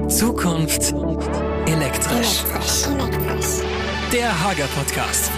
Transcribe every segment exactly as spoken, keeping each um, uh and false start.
Zukunft elektrisch. Der Hager Podcast.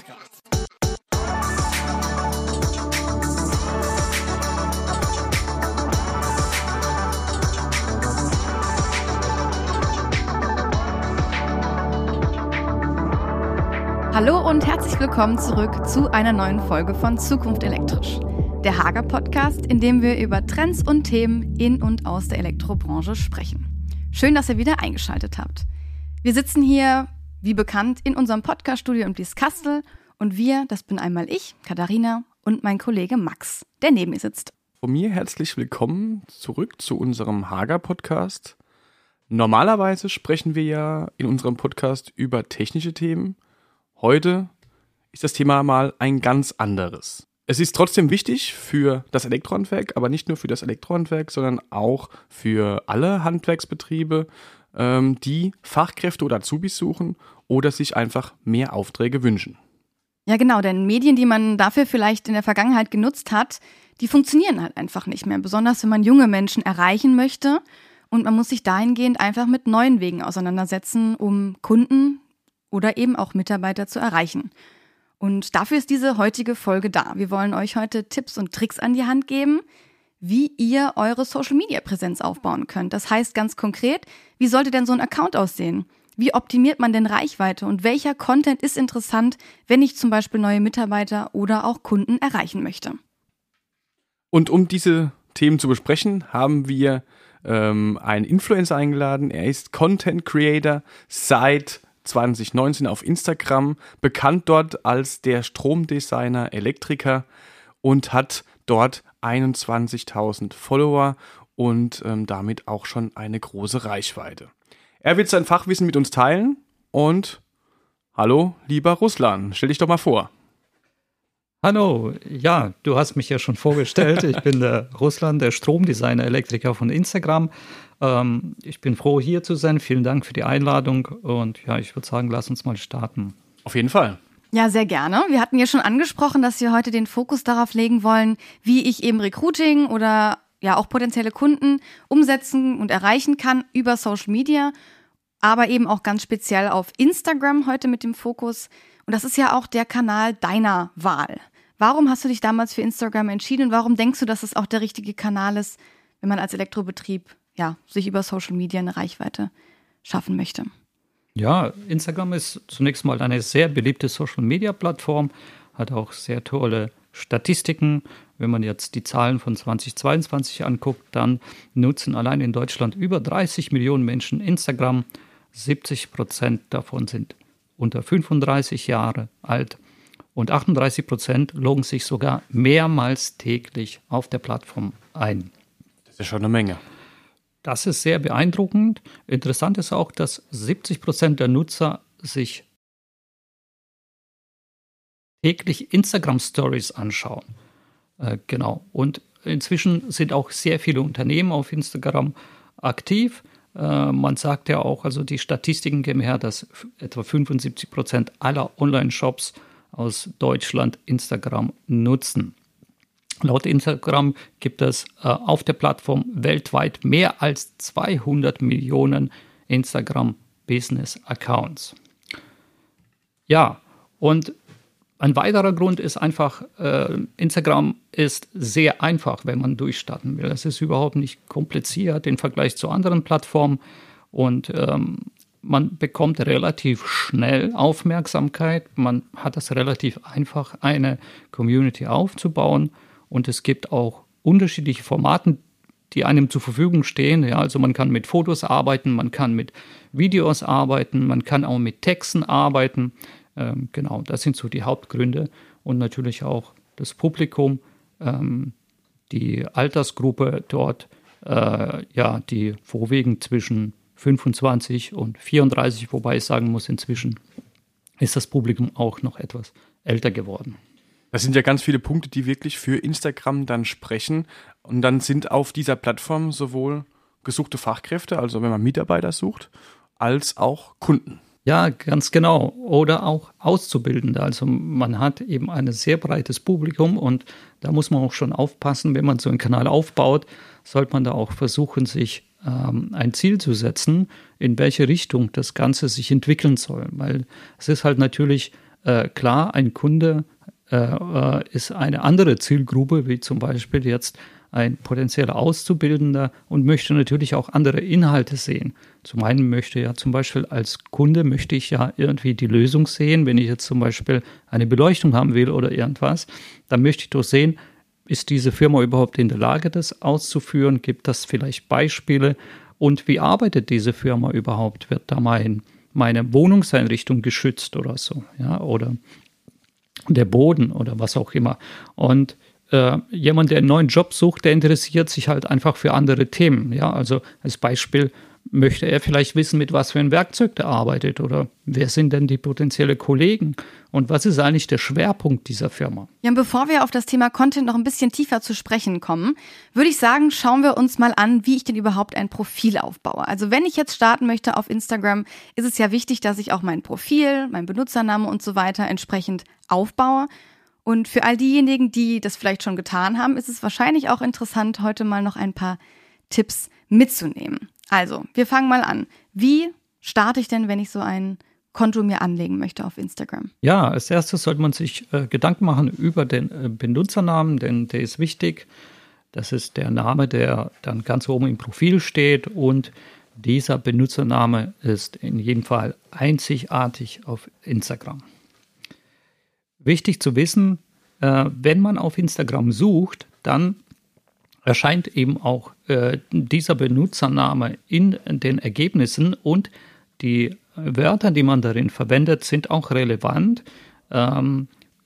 Hallo und herzlich willkommen zurück zu einer neuen Folge von Zukunft elektrisch. Der Hager Podcast, in dem wir über Trends und Themen in und aus der Elektrobranche sprechen. Schön, dass ihr wieder eingeschaltet habt. Wir sitzen hier, wie bekannt, in unserem Podcast-Studio in Blieskastel und wir, das bin einmal ich, Katharina, und mein Kollege Max, der neben mir sitzt. Von mir herzlich willkommen zurück zu unserem Hager-Podcast. Normalerweise sprechen wir ja in unserem Podcast über technische Themen. Heute ist das Thema mal ein ganz anderes. Es ist trotzdem wichtig für das Elektrohandwerk, aber nicht nur für das Elektrohandwerk, sondern auch für alle Handwerksbetriebe, ähm, die Fachkräfte oder Azubis suchen oder sich einfach mehr Aufträge wünschen. Ja genau, denn Medien, die man dafür vielleicht in der Vergangenheit genutzt hat, die funktionieren halt einfach nicht mehr. Besonders wenn man junge Menschen erreichen möchte und man muss sich dahingehend einfach mit neuen Wegen auseinandersetzen, um Kunden oder eben auch Mitarbeiter zu erreichen. Und dafür ist diese heutige Folge da. Wir wollen euch heute Tipps und Tricks an die Hand geben, wie ihr eure Social-Media-Präsenz aufbauen könnt. Das heißt ganz konkret, wie sollte denn so ein Account aussehen? Wie optimiert man denn Reichweite und welcher Content ist interessant, wenn ich zum Beispiel neue Mitarbeiter oder auch Kunden erreichen möchte? Und um diese Themen zu besprechen, haben wir ähm, einen Influencer eingeladen. Er ist Content Creator seit zwanzig neunzehn auf Instagram, bekannt dort als der Stromdesigner Elektriker und hat dort einundzwanzigtausend Follower und ähm, damit auch schon eine große Reichweite. Er wird sein Fachwissen mit uns teilen und hallo, lieber Ruslan, stell dich doch mal vor. Hallo, ja, du hast mich ja schon vorgestellt. Ich bin der Ruslan, der Stromdesigner Elektriker von Instagram. Ähm, ich bin froh, hier zu sein. Vielen Dank für die Einladung. Und ja, ich würde sagen, lass uns mal starten. Auf jeden Fall. Ja, sehr gerne. Wir hatten ja schon angesprochen, dass wir heute den Fokus darauf legen wollen, wie ich eben Recruiting oder ja auch potenzielle Kunden umsetzen und erreichen kann über Social Media, aber eben auch ganz speziell auf Instagram heute mit dem Fokus. Und das ist ja auch der Kanal deiner Wahl. Warum hast du dich damals für Instagram entschieden und warum denkst du, dass es auch der richtige Kanal ist, wenn man als Elektrobetrieb ja, sich über Social Media eine Reichweite schaffen möchte? Ja, Instagram ist zunächst mal eine sehr beliebte Social-Media-Plattform, hat auch sehr tolle Statistiken. Wenn man jetzt die Zahlen von zweitausendzweiundzwanzig anguckt, dann nutzen allein in Deutschland über dreißig Millionen Menschen Instagram. siebzig Prozent davon sind unter fünfunddreißig Jahre alt und achtunddreißig Prozent loggen sich sogar mehrmals täglich auf der Plattform ein. Das ist ja schon eine Menge. Das ist sehr beeindruckend. Interessant ist auch, dass siebzig Prozent der Nutzer sich täglich Instagram-Stories anschauen. Äh, genau. Und inzwischen sind auch sehr viele Unternehmen auf Instagram aktiv. Äh, man sagt ja auch, also die Statistiken geben her, dass etwa fünfundsiebzig Prozent aller Online-Shops aus Deutschland Instagram nutzen. Laut Instagram gibt es äh, auf der Plattform weltweit mehr als zweihundert Millionen Instagram-Business-Accounts. Ja, und ein weiterer Grund ist einfach, äh, Instagram ist sehr einfach, wenn man durchstarten will. Es ist überhaupt nicht kompliziert im Vergleich zu anderen Plattformen und ähm, man bekommt relativ schnell Aufmerksamkeit. Man hat es relativ einfach, eine Community aufzubauen. Und es gibt auch unterschiedliche Formate, die einem zur Verfügung stehen. Ja, also man kann mit Fotos arbeiten, man kann mit Videos arbeiten, man kann auch mit Texten arbeiten. Ähm, genau, das sind so die Hauptgründe. Und natürlich auch das Publikum, ähm, die Altersgruppe dort, äh, ja, die vorwiegend zwischen fünfundzwanzig und vierunddreißig, wobei ich sagen muss, inzwischen ist das Publikum auch noch etwas älter geworden. Das sind ja ganz viele Punkte, die wirklich für Instagram dann sprechen. Und dann sind auf dieser Plattform sowohl gesuchte Fachkräfte, also wenn man Mitarbeiter sucht, als auch Kunden. Ja, ganz genau. Oder auch Auszubildende. Also man hat eben ein sehr breites Publikum und da muss man auch schon aufpassen, wenn man so einen Kanal aufbaut, sollte man da auch versuchen, sich ähm, ein Ziel zu setzen, in welche Richtung das Ganze sich entwickeln soll. Weil es ist halt natürlich äh, klar, ein Kunde äh, ist eine andere Zielgruppe, wie zum Beispiel jetzt ein potenzieller Auszubildender und möchte natürlich auch andere Inhalte sehen. Zum einen möchte ja zum Beispiel als Kunde, möchte ich ja irgendwie die Lösung sehen, wenn ich jetzt zum Beispiel eine Beleuchtung haben will oder irgendwas, dann möchte ich doch sehen, ist diese Firma überhaupt in der Lage, das auszuführen? Gibt das vielleicht Beispiele? Und wie arbeitet diese Firma überhaupt? Wird da mein, meine Wohnungseinrichtung geschützt oder so? Ja, oder der Boden oder was auch immer. Und äh, jemand, der einen neuen Job sucht, der interessiert sich halt einfach für andere Themen. Ja, also als Beispiel möchte er vielleicht wissen, mit was für ein Werkzeug der arbeitet oder wer sind denn die potenziellen Kollegen und was ist eigentlich der Schwerpunkt dieser Firma. Ja, und bevor wir auf das Thema Content noch ein bisschen tiefer zu sprechen kommen, würde ich sagen, schauen wir uns mal an, wie ich denn überhaupt ein Profil aufbaue. Also wenn ich jetzt starten möchte auf Instagram, ist es ja wichtig, dass ich auch mein Profil, mein Benutzername und so weiter entsprechend aufbaue. Und für all diejenigen, die das vielleicht schon getan haben, ist es wahrscheinlich auch interessant, heute mal noch ein paar Tipps mitzunehmen. Also, wir fangen mal an. Wie starte ich denn, wenn ich so ein Konto mir anlegen möchte auf Instagram? Ja, als erstes sollte man sich äh, Gedanken machen über den äh, Benutzernamen, denn der ist wichtig. Das ist der Name, der dann ganz oben im Profil steht und dieser Benutzername ist in jedem Fall einzigartig auf Instagram. Wichtig zu wissen, äh, wenn man auf Instagram sucht, dann erscheint eben auch äh, dieser Benutzername in den Ergebnissen und die Wörter, die man darin verwendet, sind auch relevant ähm,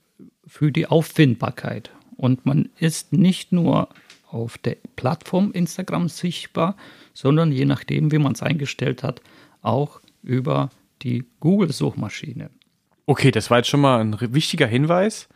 für die Auffindbarkeit. Und man ist nicht nur auf der Plattform Instagram sichtbar, sondern je nachdem, wie man es eingestellt hat, auch über die Google-Suchmaschine. Okay, das war jetzt schon mal ein wichtiger Hinweis.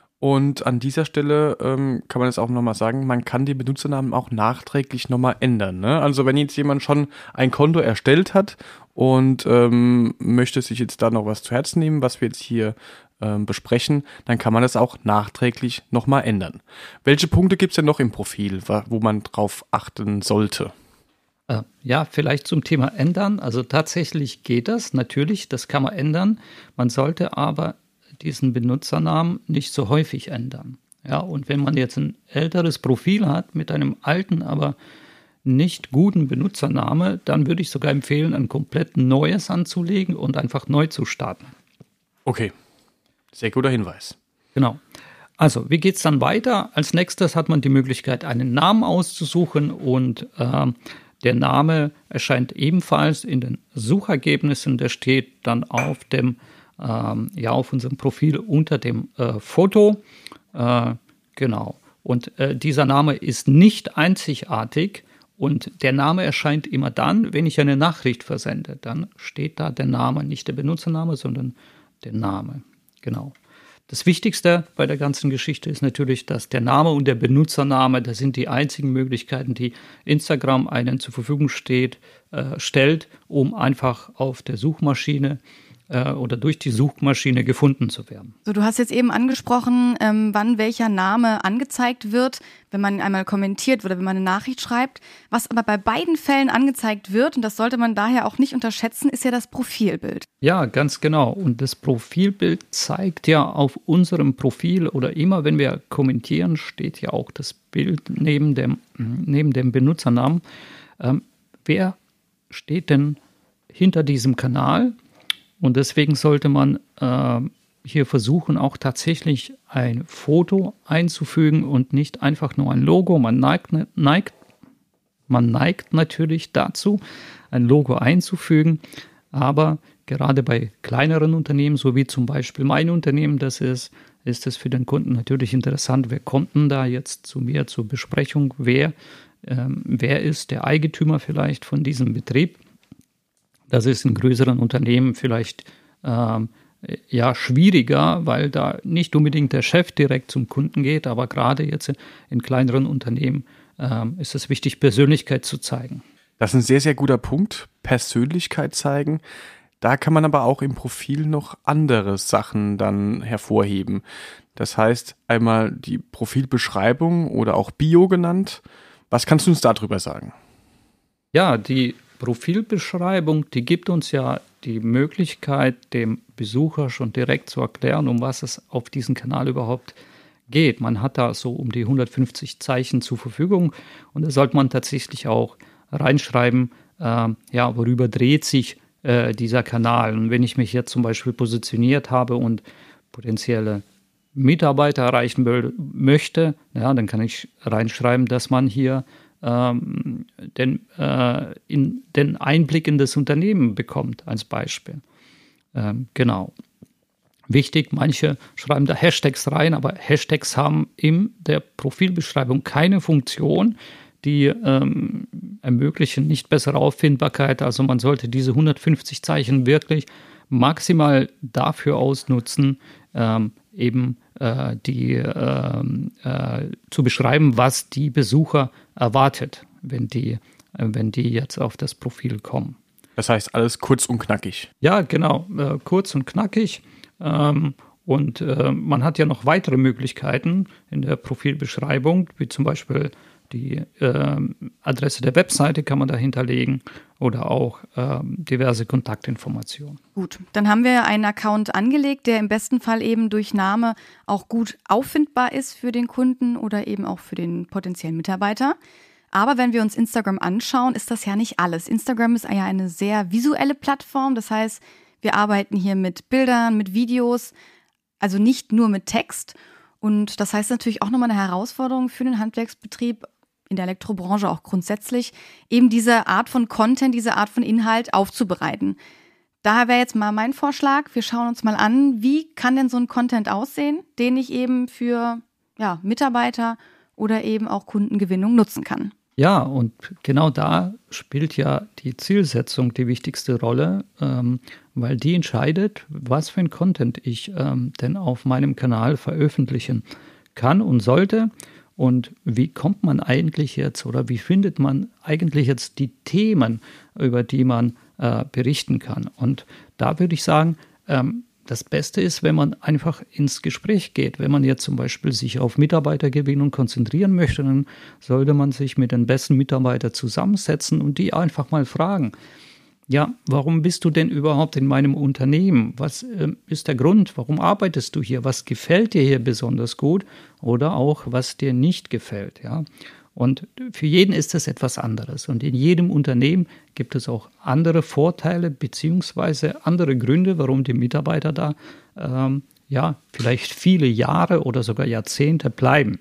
Und an dieser Stelle ähm, kann man es auch nochmal sagen, man kann die Benutzernamen auch nachträglich nochmal ändern. Ne? Also wenn jetzt jemand schon ein Konto erstellt hat und ähm, möchte sich jetzt da noch was zu Herzen nehmen, was wir jetzt hier ähm, besprechen, dann kann man das auch nachträglich nochmal ändern. Welche Punkte gibt es denn noch im Profil, wo man drauf achten sollte? Äh, ja, vielleicht zum Thema ändern. Also tatsächlich geht das, natürlich, das kann man ändern. Man sollte aber diesen Benutzernamen nicht so häufig ändern. Ja, und wenn man jetzt ein älteres Profil hat mit einem alten, aber nicht guten Benutzername, dann würde ich sogar empfehlen, ein komplett neues anzulegen und einfach neu zu starten. Okay, sehr guter Hinweis. Genau. Also, wie geht es dann weiter? Als nächstes hat man die Möglichkeit, einen Namen auszusuchen und äh, der Name erscheint ebenfalls in den Suchergebnissen. Der steht dann auf dem Ähm, ja, auf unserem Profil unter dem äh, Foto. Äh, genau. Und äh, dieser Name ist nicht einzigartig und der Name erscheint immer dann, wenn ich eine Nachricht versende. Dann steht da der Name, nicht der Benutzername, sondern der Name. Genau. Das Wichtigste bei der ganzen Geschichte ist natürlich, dass der Name und der Benutzername, das sind die einzigen Möglichkeiten, die Instagram einen zur Verfügung steht, äh, stellt, um einfach auf der Suchmaschine oder durch die Suchmaschine gefunden zu werden. So, du hast jetzt eben angesprochen, ähm, wann welcher Name angezeigt wird, wenn man einmal kommentiert oder wenn man eine Nachricht schreibt. Was aber bei beiden Fällen angezeigt wird, und das sollte man daher auch nicht unterschätzen, ist ja das Profilbild. Ja, ganz genau. Und das Profilbild zeigt ja auf unserem Profil oder immer, wenn wir kommentieren, steht ja auch das Bild neben dem, neben dem Benutzernamen. Ähm, wer steht denn hinter diesem Kanal? Und deswegen sollte man äh, hier versuchen, auch tatsächlich ein Foto einzufügen und nicht einfach nur ein Logo. Man neigt, neigt, man neigt natürlich dazu, ein Logo einzufügen, aber gerade bei kleineren Unternehmen, so wie zum Beispiel mein Unternehmen das ist, ist es für den Kunden natürlich interessant, wer kommt denn da jetzt zu mir zur Besprechung, wer, ähm, wer ist der Eigentümer vielleicht von diesem Betrieb. Das ist in größeren Unternehmen vielleicht ähm, ja schwieriger, weil da nicht unbedingt der Chef direkt zum Kunden geht, aber gerade jetzt in kleineren Unternehmen ähm, ist es wichtig, Persönlichkeit zu zeigen. Das ist ein sehr, sehr guter Punkt, Persönlichkeit zeigen. Da kann man aber auch im Profil noch andere Sachen dann hervorheben. Das heißt einmal die Profilbeschreibung oder auch Bio genannt. Was kannst du uns darüber sagen? Ja, die Profilbeschreibung, die gibt uns ja die Möglichkeit, dem Besucher schon direkt zu erklären, um was es auf diesem Kanal überhaupt geht. Man hat da so um die hundertfünfzig Zeichen zur Verfügung und da sollte man tatsächlich auch reinschreiben, äh, ja, worüber dreht sich äh, dieser Kanal. Und wenn ich mich jetzt zum Beispiel positioniert habe und potenzielle Mitarbeiter erreichen will, möchte, ja, dann kann ich reinschreiben, dass man hier ähm, den, äh, in den Einblick in das Unternehmen bekommt, als Beispiel. Ähm, genau. Wichtig, manche schreiben da Hashtags rein, aber Hashtags haben in der Profilbeschreibung keine Funktion, die ähm, ermöglichen nicht bessere Auffindbarkeit. Also man sollte diese hundertfünfzig Zeichen wirklich maximal dafür ausnutzen, ähm, eben äh, die ähm, äh, zu beschreiben, was die Besucher erwartet, wenn die, äh, wenn die jetzt auf das Profil kommen. Das heißt, alles kurz und knackig. Ja, genau, äh, kurz und knackig. Ähm, und äh, man hat ja noch weitere Möglichkeiten in der Profilbeschreibung, wie zum Beispiel die äh, Adresse der Webseite kann man da hinterlegen oder auch äh, diverse Kontaktinformationen. Gut, dann haben wir einen Account angelegt, der im besten Fall eben durch Name auch gut auffindbar ist für den Kunden oder eben auch für den potenziellen Mitarbeiter. Aber wenn wir uns Instagram anschauen, ist das ja nicht alles. Instagram ist ja eine sehr visuelle Plattform, das heißt, wir arbeiten hier mit Bildern, mit Videos, also nicht nur mit Text. Und das heißt natürlich auch nochmal eine Herausforderung für den Handwerksbetrieb, in der Elektrobranche auch grundsätzlich, eben diese Art von Content, diese Art von Inhalt aufzubereiten. Daher wäre jetzt mal mein Vorschlag, wir schauen uns mal an, wie kann denn so ein Content aussehen, den ich eben für ja, Mitarbeiter oder eben auch Kundengewinnung nutzen kann. Ja, und genau da spielt ja die Zielsetzung die wichtigste Rolle, ähm, weil die entscheidet, was für ein Content ich ähm, denn auf meinem Kanal veröffentlichen kann und sollte. Und wie kommt man eigentlich jetzt oder wie findet man eigentlich jetzt die Themen, über die man äh, berichten kann? Und da würde ich sagen, ähm, das Beste ist, wenn man einfach ins Gespräch geht. Wenn man jetzt zum Beispiel sich auf Mitarbeitergewinnung konzentrieren möchte, dann sollte man sich mit den besten Mitarbeitern zusammensetzen und die einfach mal fragen, ja, warum bist du denn überhaupt in meinem Unternehmen? Was äh, ist der Grund? Warum arbeitest du hier? Was gefällt dir hier besonders gut? Oder auch, was dir nicht gefällt, ja? Und für jeden ist das etwas anderes. Und in jedem Unternehmen gibt es auch andere Vorteile beziehungsweise andere Gründe, warum die Mitarbeiter da ähm, ja, vielleicht viele Jahre oder sogar Jahrzehnte bleiben.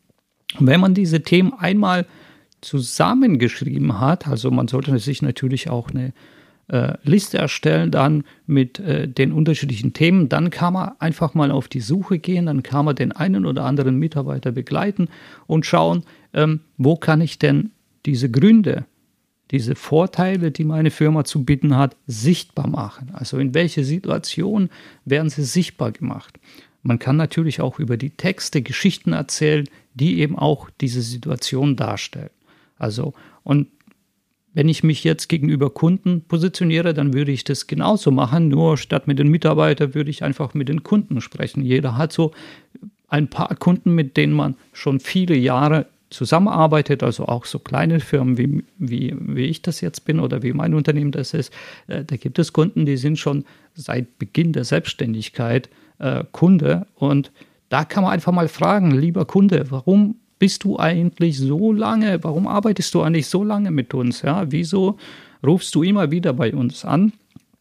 Und wenn man diese Themen einmal zusammengeschrieben hat, also man sollte sich natürlich auch eine äh, Liste erstellen dann mit äh, den unterschiedlichen Themen, dann kann man einfach mal auf die Suche gehen, dann kann man den einen oder anderen Mitarbeiter begleiten und schauen, ähm, wo kann ich denn diese Gründe, diese Vorteile, die meine Firma zu bieten hat, sichtbar machen. Also in welche Situation werden sie sichtbar gemacht. Man kann natürlich auch über die Texte Geschichten erzählen, die eben auch diese Situation darstellen. Also, und wenn ich mich jetzt gegenüber Kunden positioniere, dann würde ich das genauso machen, nur statt mit den Mitarbeitern würde ich einfach mit den Kunden sprechen. Jeder hat so ein paar Kunden, mit denen man schon viele Jahre zusammenarbeitet, also auch so kleine Firmen, wie, wie, wie ich das jetzt bin oder wie mein Unternehmen das ist. Äh, da gibt es Kunden, die sind schon seit Beginn der Selbstständigkeit äh, Kunde und da kann man einfach mal fragen, lieber Kunde, warum bist du eigentlich so lange, warum arbeitest du eigentlich so lange mit uns? Ja, wieso rufst du immer wieder bei uns an?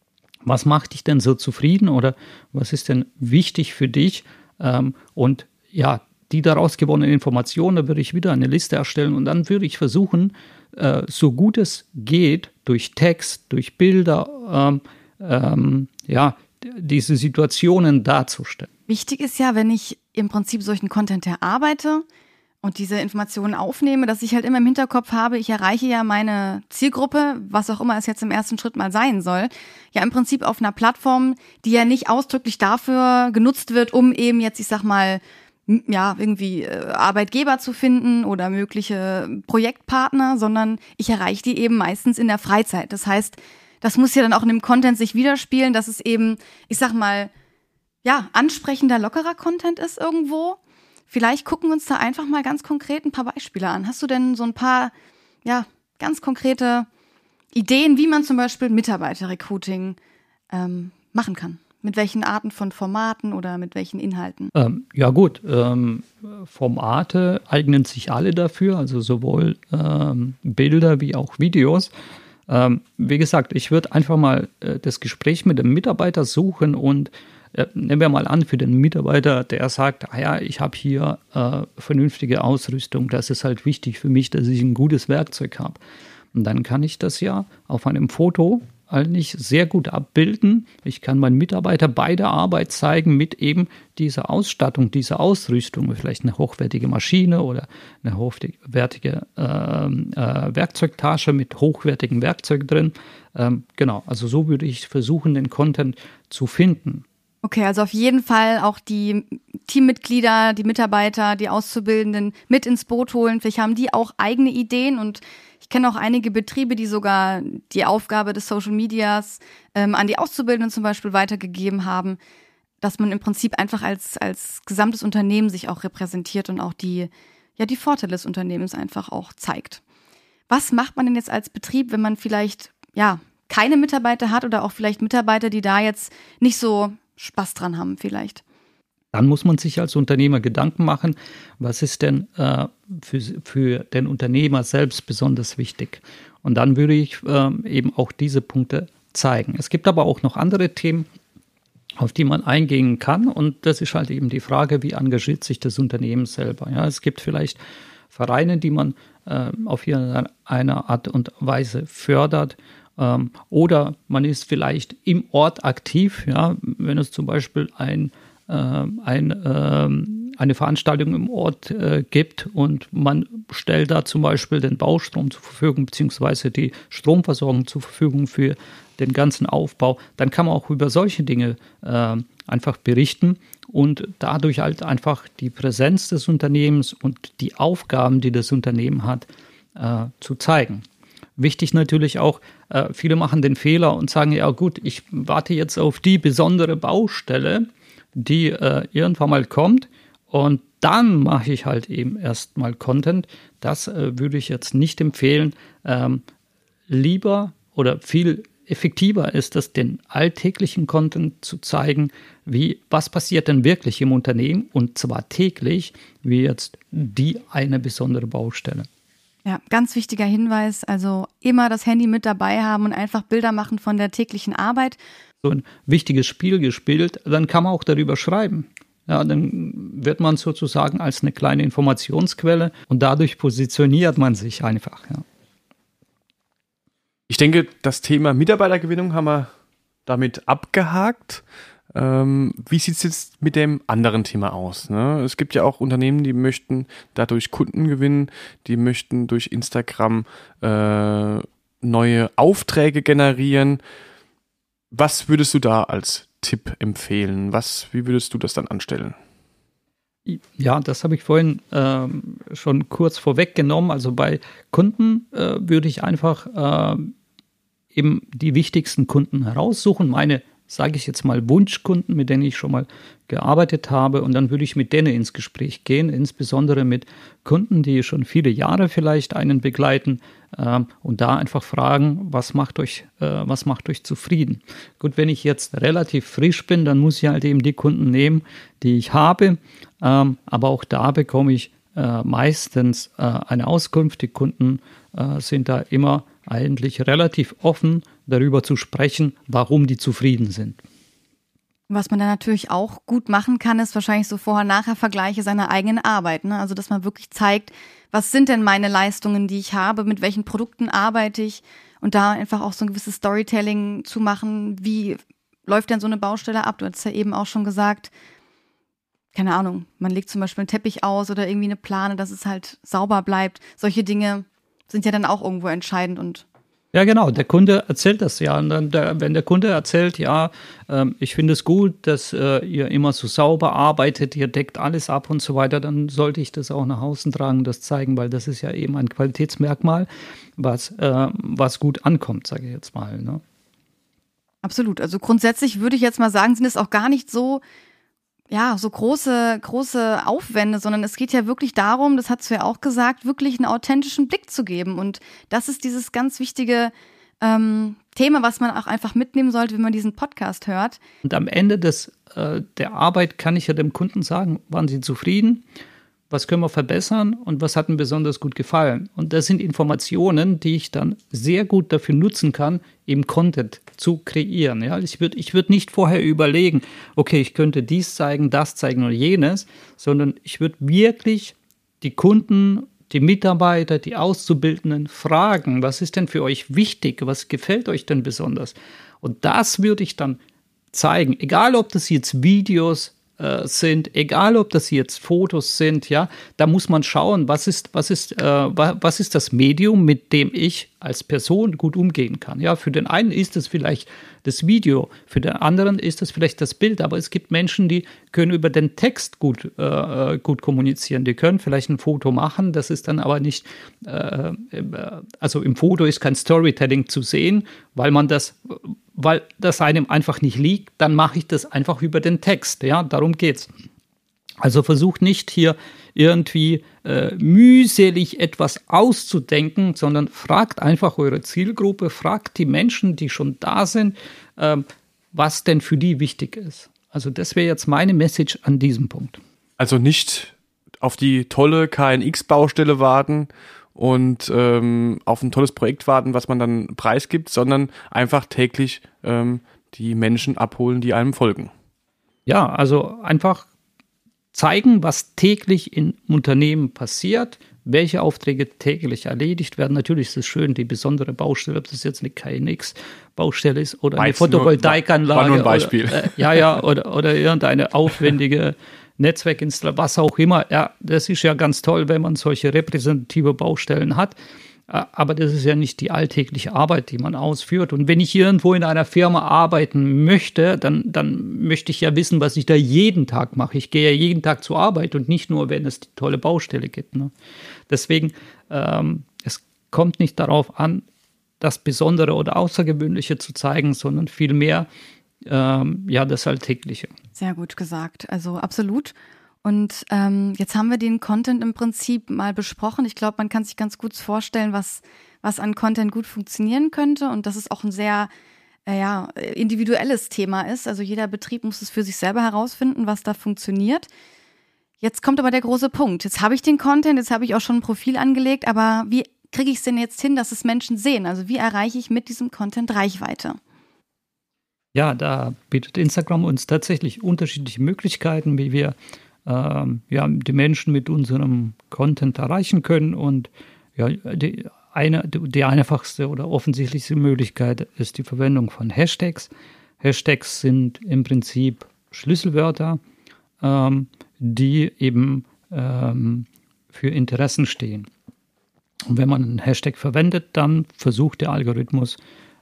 Was macht dich denn so zufrieden oder was ist denn wichtig für dich? Ähm, und ja, die daraus gewonnenen Informationen, da würde ich wieder eine Liste erstellen und dann würde ich versuchen, äh, so gut es geht, durch Text, durch Bilder, ähm, ähm, ja, diese Situationen darzustellen. Wichtig ist ja, wenn ich im Prinzip solchen Content erarbeite und diese Informationen aufnehme, dass ich halt immer im Hinterkopf habe, ich erreiche ja meine Zielgruppe, was auch immer es jetzt im ersten Schritt mal sein soll, ja im Prinzip auf einer Plattform, die ja nicht ausdrücklich dafür genutzt wird, um eben jetzt, ich sag mal, ja, irgendwie äh, Arbeitgeber zu finden oder mögliche Projektpartner, sondern ich erreiche die eben meistens in der Freizeit. Das heißt, das muss ja dann auch in dem Content sich widerspiegeln, dass es eben, ich sag mal, ja, ansprechender, lockerer Content ist irgendwo. Vielleicht gucken wir uns da einfach mal ganz konkret ein paar Beispiele an. Hast du denn so ein paar, ja, ganz konkrete Ideen, wie man zum Beispiel Mitarbeiterrecruiting ähm, machen kann? Mit welchen Arten von Formaten oder mit welchen Inhalten? Ähm, ja gut, ähm, Formate eignen sich alle dafür, also sowohl ähm, Bilder wie auch Videos. Ähm, wie gesagt, ich würde einfach mal äh, das Gespräch mit dem Mitarbeiter suchen und äh, nehmen wir mal an, für den Mitarbeiter, der sagt, ah ja, ich habe hier äh, vernünftige Ausrüstung, das ist halt wichtig für mich, dass ich ein gutes Werkzeug habe. Und dann kann ich das ja auf einem Foto eigentlich sehr gut abbilden. Ich kann meinen Mitarbeiter bei der Arbeit zeigen mit eben dieser Ausstattung, dieser Ausrüstung, vielleicht eine hochwertige Maschine oder eine hochwertige äh, äh, Werkzeugtasche mit hochwertigem Werkzeug drin. Ähm, genau, also so würde ich versuchen, den Content zu finden. Okay, also auf jeden Fall auch die Teammitglieder, die Mitarbeiter, die Auszubildenden mit ins Boot holen. Vielleicht haben die auch eigene Ideen und ich kenne auch einige Betriebe, die sogar die Aufgabe des Social Medias ähm, an die Auszubildenden zum Beispiel weitergegeben haben, dass man im Prinzip einfach als, als gesamtes Unternehmen sich auch repräsentiert und auch die, ja, die Vorteile des Unternehmens einfach auch zeigt. Was macht man denn jetzt als Betrieb, wenn man vielleicht ja keine Mitarbeiter hat oder auch vielleicht Mitarbeiter, die da jetzt nicht so Spaß dran haben vielleicht? Dann muss man sich als Unternehmer Gedanken machen, was ist denn äh, für, für den Unternehmer selbst besonders wichtig. Und dann würde ich äh, eben auch diese Punkte zeigen. Es gibt aber auch noch andere Themen, auf die man eingehen kann. Und das ist halt eben die Frage, wie engagiert sich das Unternehmen selber. Ja, es gibt vielleicht Vereine, die man äh, auf irgendeine Art und Weise fördert. Ähm, oder man ist vielleicht im Ort aktiv. Ja, wenn es zum Beispiel ein Ein, äh, eine Veranstaltung im Ort äh, gibt und man stellt da zum Beispiel den Baustrom zur Verfügung beziehungsweise die Stromversorgung zur Verfügung für den ganzen Aufbau, dann kann man auch über solche Dinge äh, einfach berichten und dadurch halt einfach die Präsenz des Unternehmens und die Aufgaben, die das Unternehmen hat, äh, zu zeigen. Wichtig natürlich auch, äh, viele machen den Fehler und sagen, ja gut, ich warte jetzt auf die besondere Baustelle, die äh, irgendwann mal kommt und dann mache ich halt eben erstmal Content. Das äh, würde ich jetzt nicht empfehlen. Ähm, lieber oder viel effektiver ist es, den alltäglichen Content zu zeigen, wie was passiert denn wirklich im Unternehmen und zwar täglich, wie jetzt die eine besondere Baustelle. Ja, ganz wichtiger Hinweis, also immer das Handy mit dabei haben und einfach Bilder machen von der täglichen Arbeit. So ein wichtiges Spiel gespielt, dann kann man auch darüber schreiben. Ja, dann wird man sozusagen als eine kleine Informationsquelle und dadurch positioniert man sich einfach. Ja. Ich denke, das Thema Mitarbeitergewinnung haben wir damit abgehakt. Ähm, wie sieht es jetzt mit dem anderen Thema aus? Ne? Es gibt ja auch Unternehmen, die möchten dadurch Kunden gewinnen, die möchten durch Instagram äh, neue Aufträge generieren. Was würdest du da als Tipp empfehlen? Was, wie würdest du das dann anstellen? Ja, das habe ich vorhin ähm, schon kurz vorweggenommen. Also bei Kunden äh, würde ich einfach äh, eben die wichtigsten Kunden heraussuchen, meine, sage ich jetzt mal, Wunschkunden, mit denen ich schon mal gearbeitet habe. Und dann würde ich mit denen ins Gespräch gehen, insbesondere mit Kunden, die schon viele Jahre vielleicht einen begleiten ähm, und da einfach fragen, was macht euch, äh, was macht euch zufrieden? Gut, wenn ich jetzt relativ frisch bin, dann muss ich halt eben die Kunden nehmen, die ich habe. Ähm, aber auch da bekomme ich äh, meistens äh, eine Auskunft. Die Kunden äh, sind da immer eigentlich relativ offen, darüber zu sprechen, warum die zufrieden sind. Was man dann natürlich auch gut machen kann, ist wahrscheinlich so Vorher-Nachher-Vergleiche seiner eigenen Arbeit. Ne? Also dass man wirklich zeigt, was sind denn meine Leistungen, die ich habe, mit welchen Produkten arbeite ich und da einfach auch so ein gewisses Storytelling zu machen, wie läuft denn so eine Baustelle ab? Du hast ja eben auch schon gesagt, keine Ahnung, man legt zum Beispiel einen Teppich aus oder irgendwie eine Plane, dass es halt sauber bleibt. Solche Dinge sind ja dann auch irgendwo entscheidend und ja, genau. Der Kunde erzählt das ja. Und dann der, wenn der Kunde erzählt, ja, ähm, ich finde es gut, dass äh, ihr immer so sauber arbeitet, ihr deckt alles ab und so weiter, dann sollte ich das auch nach außen tragen, das zeigen, weil das ist ja eben ein Qualitätsmerkmal, was, äh, was gut ankommt, sage ich jetzt mal. Ne? Absolut. Also grundsätzlich würde ich jetzt mal sagen, sind es auch gar nicht so ja, so große, große Aufwände, sondern es geht ja wirklich darum, das hast du ja auch gesagt, wirklich einen authentischen Blick zu geben. Und das ist dieses ganz wichtige ähm, Thema, was man auch einfach mitnehmen sollte, wenn man diesen Podcast hört. Und am Ende des, äh, der Arbeit kann ich ja dem Kunden sagen, waren Sie zufrieden? Was können wir verbessern und was hat mir besonders gut gefallen? Und das sind Informationen, die ich dann sehr gut dafür nutzen kann, eben Content zu kreieren. Ja, ich würde ich würd nicht vorher überlegen, okay, ich könnte dies zeigen, das zeigen oder jenes, sondern ich würde wirklich die Kunden, die Mitarbeiter, die Auszubildenden fragen, was ist denn für euch wichtig, was gefällt euch denn besonders? Und das würde ich dann zeigen, egal ob das jetzt Videos sind, egal ob das jetzt Fotos sind, ja, da muss man schauen, was ist, was ist, äh, was ist das Medium, mit dem ich als Person gut umgehen kann. Ja, für den einen ist es vielleicht das Video, für den anderen ist es vielleicht das Bild, aber es gibt Menschen, die können über den Text gut, äh, gut kommunizieren, die können vielleicht ein Foto machen, das ist dann aber nicht, äh, also im Foto ist kein Storytelling zu sehen, weil man das weil das einem einfach nicht liegt, dann mache ich das einfach über den Text. Ja, darum geht's. Also versucht nicht hier irgendwie äh, mühselig etwas auszudenken, sondern fragt einfach eure Zielgruppe, fragt die Menschen, die schon da sind, äh, was denn für die wichtig ist. Also das wäre jetzt meine Message an diesem Punkt. Also nicht auf die tolle K N X-Baustelle warten und ähm, auf ein tolles Projekt warten, was man dann preisgibt, sondern einfach täglich ähm, die Menschen abholen, die einem folgen. Ja, also einfach zeigen, was täglich im Unternehmen passiert, welche Aufträge täglich erledigt werden. Natürlich ist es schön, die besondere Baustelle, ob das jetzt eine K N X-Baustelle ist oder eine Photovoltaikanlage. War nur ein Beispiel. Oder, äh, ja, ja, oder, oder irgendeine aufwendige Netzwerkinstallation, was auch immer. Ja, das ist ja ganz toll, wenn man solche repräsentative Baustellen hat. Aber das ist ja nicht die alltägliche Arbeit, die man ausführt. Und wenn ich irgendwo in einer Firma arbeiten möchte, dann, dann möchte ich ja wissen, was ich da jeden Tag mache. Ich gehe ja jeden Tag zur Arbeit und nicht nur, wenn es die tolle Baustelle gibt. Ne? Deswegen, ähm, es kommt nicht darauf an, das Besondere oder Außergewöhnliche zu zeigen, sondern vielmehr ähm, ja, das Alltägliche. Sehr gut gesagt, also absolut. Und ähm, jetzt haben wir den Content im Prinzip mal besprochen. Ich glaube, man kann sich ganz gut vorstellen, was, was an Content gut funktionieren könnte und dass es auch ein sehr äh, ja, individuelles Thema ist. Also jeder Betrieb muss es für sich selber herausfinden, was da funktioniert. Jetzt kommt aber der große Punkt. Jetzt habe ich den Content, jetzt habe ich auch schon ein Profil angelegt, aber wie kriege ich es denn jetzt hin, dass es Menschen sehen? Also wie erreiche ich mit diesem Content Reichweite? Ja, da bietet Instagram uns tatsächlich unterschiedliche Möglichkeiten, wie wir ähm, ja, die Menschen mit unserem Content erreichen können. Und ja, die, eine, die einfachste oder offensichtlichste Möglichkeit ist die Verwendung von Hashtags. Hashtags sind im Prinzip Schlüsselwörter, ähm, die eben ähm, für Interessen stehen. Und wenn man einen Hashtag verwendet, dann versucht der Algorithmus,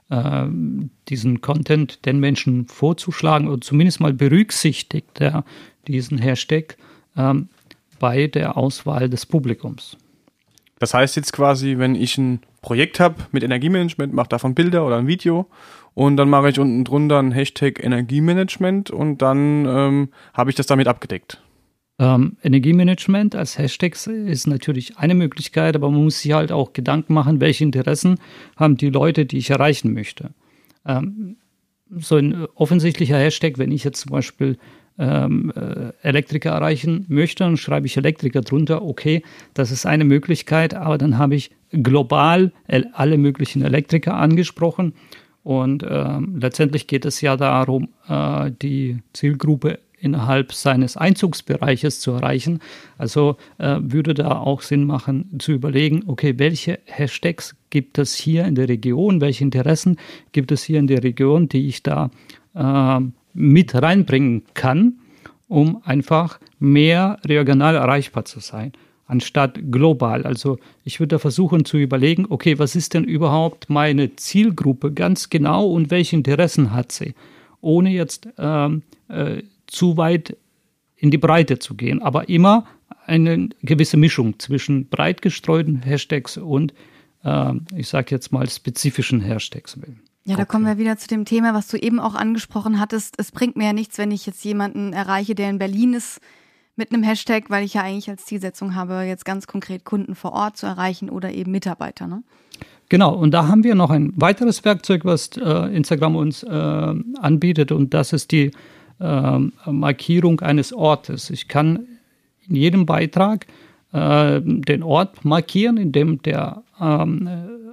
diesen Content den Menschen vorzuschlagen oder zumindest mal berücksichtigt er diesen Hashtag ähm, bei der Auswahl des Publikums. Das heißt jetzt quasi, wenn ich ein Projekt habe mit Energiemanagement, mache davon Bilder oder ein Video und dann mache ich unten drunter ein Hashtag Energiemanagement und dann ähm, habe ich das damit abgedeckt. Ähm, Energiemanagement als Hashtags ist natürlich eine Möglichkeit, aber man muss sich halt auch Gedanken machen, welche Interessen haben die Leute, die ich erreichen möchte. Ähm, so ein offensichtlicher Hashtag, wenn ich jetzt zum Beispiel ähm, äh, Elektriker erreichen möchte, dann schreibe ich Elektriker drunter, okay, das ist eine Möglichkeit, aber dann habe ich global alle möglichen Elektriker angesprochen und ähm, letztendlich geht es ja darum, äh, die Zielgruppe innerhalb seines Einzugsbereiches zu erreichen. Also äh, würde da auch Sinn machen, zu überlegen, okay, welche Hashtags gibt es hier in der Region, welche Interessen gibt es hier in der Region, die ich da äh, mit reinbringen kann, um einfach mehr regional erreichbar zu sein, anstatt global. Also ich würde da versuchen zu überlegen, okay, was ist denn überhaupt meine Zielgruppe ganz genau und welche Interessen hat sie, ohne jetzt ähm, äh, zu weit in die Breite zu gehen, aber immer eine gewisse Mischung zwischen breit gestreuten Hashtags und, äh, ich sage jetzt mal, spezifischen Hashtags. Ja, da okay. kommen wir wieder zu dem Thema, was du eben auch angesprochen hattest. Es bringt mir ja nichts, wenn ich jetzt jemanden erreiche, der in Berlin ist, mit einem Hashtag, weil ich ja eigentlich als Zielsetzung habe, jetzt ganz konkret Kunden vor Ort zu erreichen oder eben Mitarbeiter, ne? Genau, und da haben wir noch ein weiteres Werkzeug, was äh, Instagram uns äh, anbietet, und das ist die äh, Markierung eines Ortes. Ich kann in jedem Beitrag äh, den Ort markieren, in dem der, ähm,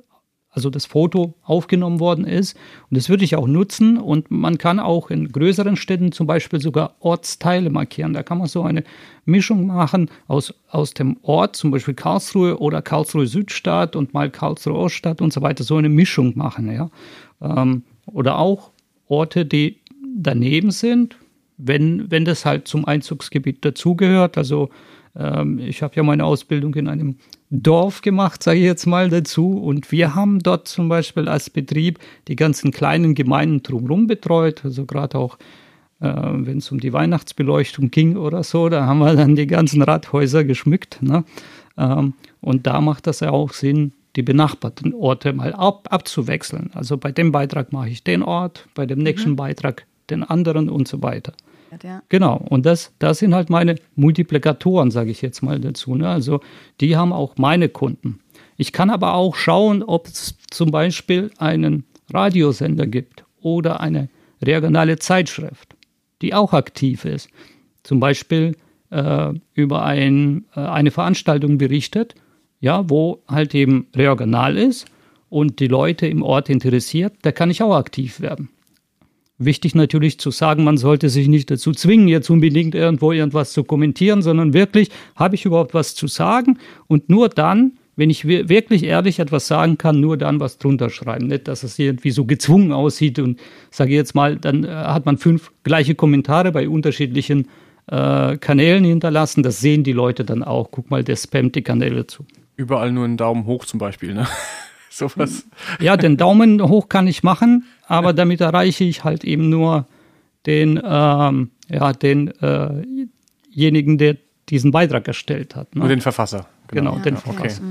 also das Foto aufgenommen worden ist. Und das würde ich auch nutzen, und man kann auch in größeren Städten zum Beispiel sogar Ortsteile markieren. Da kann man so eine Mischung machen aus, aus dem Ort, zum Beispiel Karlsruhe oder Karlsruhe Südstadt und mal Karlsruhe Oststadt und so weiter, so eine Mischung machen. Ja? Ähm, oder auch Orte, die daneben sind, wenn, wenn das halt zum Einzugsgebiet dazugehört. Also ähm, ich habe ja meine Ausbildung in einem Dorf gemacht, sage ich jetzt mal dazu. Und wir haben dort zum Beispiel als Betrieb die ganzen kleinen Gemeinden drumherum betreut. Also gerade auch, äh, wenn es um die Weihnachtsbeleuchtung ging oder so, da haben wir dann die ganzen Rathäuser geschmückt. Ne? Ähm, und da macht das ja auch Sinn, die benachbarten Orte mal ab, abzuwechseln. Also bei dem Beitrag mache ich den Ort, bei dem nächsten mhm. Beitrag den anderen und so weiter. Ja. Genau, und das, das sind halt meine Multiplikatoren, sage ich jetzt mal dazu. Ne? Also die haben auch meine Kunden. Ich kann aber auch schauen, ob es zum Beispiel einen Radiosender gibt oder eine regionale Zeitschrift, die auch aktiv ist. Zum Beispiel äh, über ein, äh, eine Veranstaltung berichtet, ja, wo halt eben regional ist und die Leute im Ort interessiert, da kann ich auch aktiv werden. Wichtig natürlich zu sagen, man sollte sich nicht dazu zwingen, jetzt unbedingt irgendwo irgendwas zu kommentieren, sondern wirklich, habe ich überhaupt was zu sagen? Und nur dann, wenn ich wirklich ehrlich etwas sagen kann, nur dann was drunter schreiben. Nicht, dass es irgendwie so gezwungen aussieht und sage jetzt mal, dann äh, hat man fünf gleiche Kommentare bei unterschiedlichen äh, Kanälen hinterlassen. Das sehen die Leute dann auch. Guck mal, der spammt die Kanäle zu. Überall nur einen Daumen hoch zum Beispiel, ne? Sowas. Ja, den Daumen hoch kann ich machen, aber damit erreiche ich halt eben nur den, ähm, ja, denjenigen, äh der diesen Beitrag erstellt hat. Ne? Nur den Verfasser. Genau, ja, den okay. Verfasser.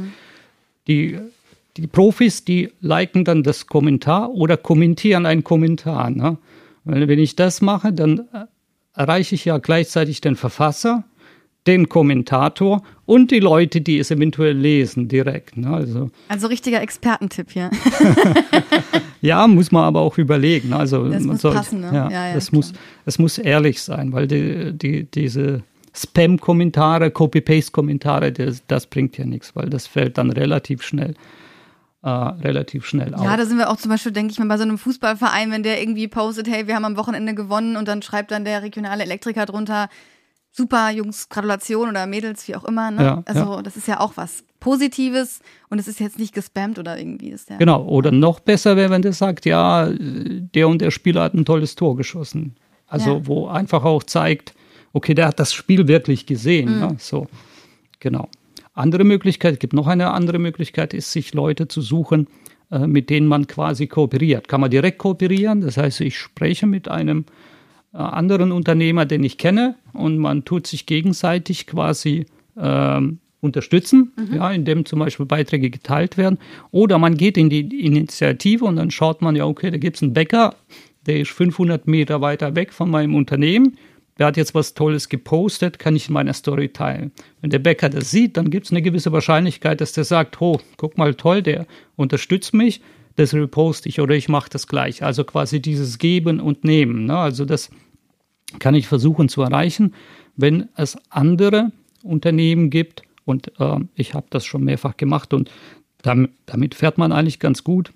Die, die Profis, die liken dann das Kommentar oder kommentieren einen Kommentar. Ne? Weil wenn ich das mache, dann erreiche ich ja gleichzeitig den Verfasser, den Kommentator und die Leute, die es eventuell lesen, direkt. Ne? Also, also richtiger Expertentipp hier. Ja, muss man aber auch überlegen. Also, das man muss sollte, passen, ne? Ja, ja, ja, das muss, es muss ehrlich sein, weil die, die, diese Spam-Kommentare, Copy-Paste-Kommentare, das, das bringt ja nichts, weil das fällt dann relativ schnell, äh, relativ schnell auf. Ja, da sind wir auch zum Beispiel, denke ich mal, bei so einem Fußballverein, wenn der irgendwie postet, hey, wir haben am Wochenende gewonnen, und dann schreibt dann der regionale Elektriker drunter, super, Jungs, Gratulation, oder Mädels, wie auch immer. Ne? Ja, also ja. das ist ja auch was Positives, und es ist jetzt nicht gespammt oder irgendwie. Ist der, genau, oder noch besser wäre, wenn der sagt, ja, der und der Spieler hat ein tolles Tor geschossen. Also ja. wo einfach auch zeigt, okay, der hat das Spiel wirklich gesehen. Mhm. Ne? So, genau. Andere Möglichkeit, es gibt noch eine andere Möglichkeit, ist, sich Leute zu suchen, äh, mit denen man quasi kooperiert. Kann man direkt kooperieren, das heißt, ich spreche mit einem anderen Unternehmer, den ich kenne, und man tut sich gegenseitig quasi ähm, unterstützen, mhm. ja, indem zum Beispiel Beiträge geteilt werden. Oder man geht in die Initiative und dann schaut man, ja, okay, da gibt es einen Bäcker, der ist fünfhundert Meter weiter weg von meinem Unternehmen, der hat jetzt was Tolles gepostet, kann ich in meiner Story teilen. Wenn der Bäcker das sieht, dann gibt es eine gewisse Wahrscheinlichkeit, dass der sagt, oh, guck mal, toll, der unterstützt mich, das reposte ich oder ich mache das gleich. Also quasi dieses Geben und Nehmen. Ne? Also das kann ich versuchen zu erreichen, wenn es andere Unternehmen gibt. Und äh, ich habe das schon mehrfach gemacht, und damit, damit fährt man eigentlich ganz gut.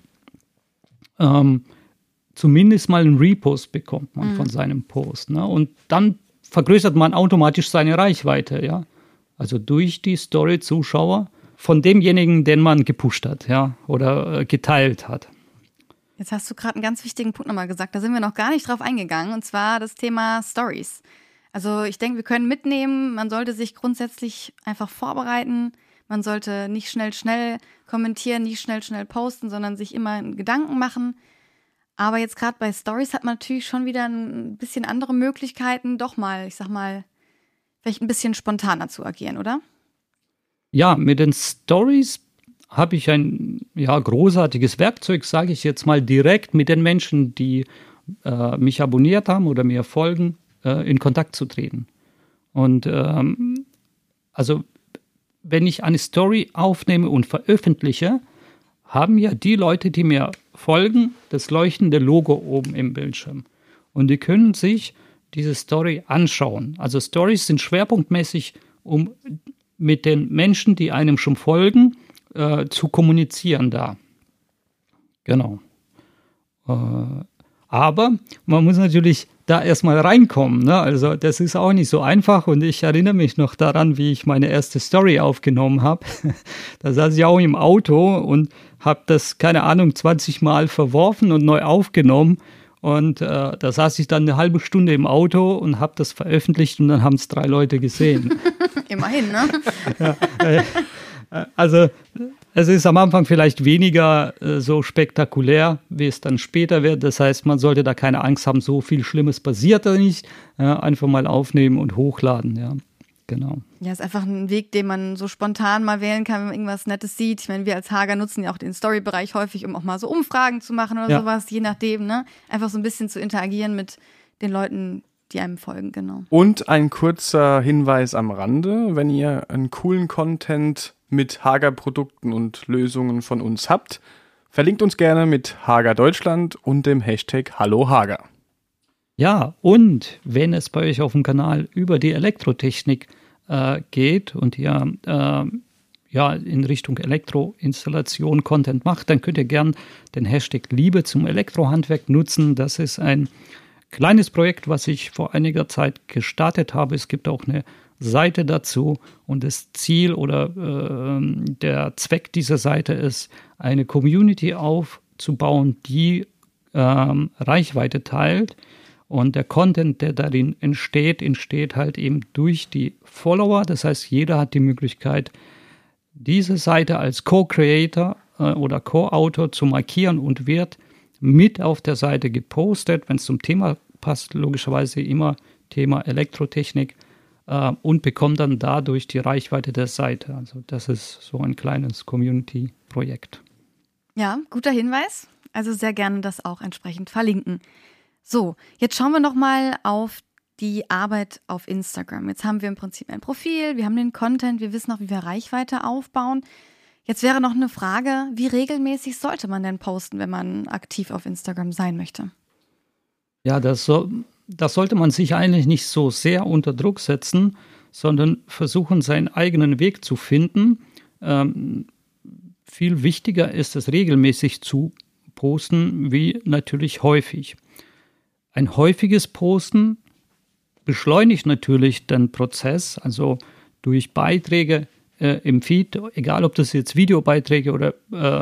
Ähm, zumindest mal einen Repost bekommt man mhm. von seinem Post. Ne? Und dann vergrößert man automatisch seine Reichweite. Ja? Also durch die Story-Zuschauer von demjenigen, den man gepusht hat, ja, oder äh, geteilt hat. Jetzt hast du gerade einen ganz wichtigen Punkt nochmal gesagt, da sind wir noch gar nicht drauf eingegangen, und zwar das Thema Stories. Also ich denke, wir können mitnehmen, man sollte sich grundsätzlich einfach vorbereiten, man sollte nicht schnell, schnell kommentieren, nicht schnell, schnell posten, sondern sich immer Gedanken machen. Aber jetzt gerade bei Stories hat man natürlich schon wieder ein bisschen andere Möglichkeiten, doch mal, ich sag mal, vielleicht ein bisschen spontaner zu agieren, oder? Ja, mit den Stories habe ich ein ja, großartiges Werkzeug, sage ich jetzt mal, direkt mit den Menschen, die äh, mich abonniert haben oder mir folgen, äh, in Kontakt zu treten. Und ähm, also wenn ich eine Story aufnehme und veröffentliche, haben ja die Leute, die mir folgen, das leuchtende Logo oben im Bildschirm. Und die können sich diese Story anschauen. Also Stories sind schwerpunktmäßig, um mit den Menschen, die einem schon folgen, äh, zu kommunizieren da. Genau. Äh, aber man muss natürlich da erstmal reinkommen. Ne? Also das ist auch nicht so einfach. Und ich erinnere mich noch daran, wie ich meine erste Story aufgenommen habe. Da saß ich auch im Auto und habe das, keine Ahnung, zwanzig Mal verworfen und neu aufgenommen. Und äh, da saß ich dann eine halbe Stunde im Auto und habe das veröffentlicht und dann haben es drei Leute gesehen. Immerhin, ne? Ja, äh, also es ist am Anfang vielleicht weniger äh, so spektakulär, wie es dann später wird. Das heißt, man sollte da keine Angst haben, so viel Schlimmes passiert da nicht. Ja, einfach mal aufnehmen und hochladen, ja. Genau. Ja, ist einfach ein Weg, den man so spontan mal wählen kann, wenn man irgendwas Nettes sieht. Ich meine, wir als Hager nutzen ja auch den Story-Bereich häufig, um auch mal so Umfragen zu machen oder ja. sowas, je nachdem, ne? Einfach so ein bisschen zu interagieren mit den Leuten, die einem folgen, genau. Und ein kurzer Hinweis am Rande, wenn ihr einen coolen Content mit Hager-Produkten und Lösungen von uns habt, verlinkt uns gerne mit Hager Deutschland und dem Hashtag Hallo Hager. Ja, und wenn es bei euch auf dem Kanal über die Elektrotechnik äh, geht und ihr äh, ja, in Richtung Elektroinstallation Content macht, dann könnt ihr gern den Hashtag Liebe zum Elektrohandwerk nutzen. Das ist ein kleines Projekt, was ich vor einiger Zeit gestartet habe. Es gibt auch eine Seite dazu und das Ziel oder äh, der Zweck dieser Seite ist, eine Community aufzubauen, die äh, Reichweite teilt. Und der Content, der darin entsteht, entsteht halt eben durch die Follower. Das heißt, jeder hat die Möglichkeit, diese Seite als Co-Creator äh, oder Co-Autor zu markieren und wird mit auf der Seite gepostet, wenn es zum Thema passt, logischerweise immer Thema Elektrotechnik äh, und bekommt dann dadurch die Reichweite der Seite. Also das ist so ein kleines Community-Projekt. Ja, guter Hinweis. Also sehr gerne das auch entsprechend verlinken. So, jetzt schauen wir nochmal auf die Arbeit auf Instagram. Jetzt haben wir im Prinzip ein Profil, wir haben den Content, wir wissen auch, wie wir Reichweite aufbauen. Jetzt wäre noch eine Frage, wie regelmäßig sollte man denn posten, wenn man aktiv auf Instagram sein möchte? Ja, das, so, das sollte man sich eigentlich nicht so sehr unter Druck setzen, sondern versuchen, seinen eigenen Weg zu finden. Ähm, viel wichtiger ist es, regelmäßig zu posten, wie natürlich häufig. Ein häufiges Posten beschleunigt natürlich den Prozess, also durch Beiträge äh, im Feed, egal ob das jetzt Videobeiträge oder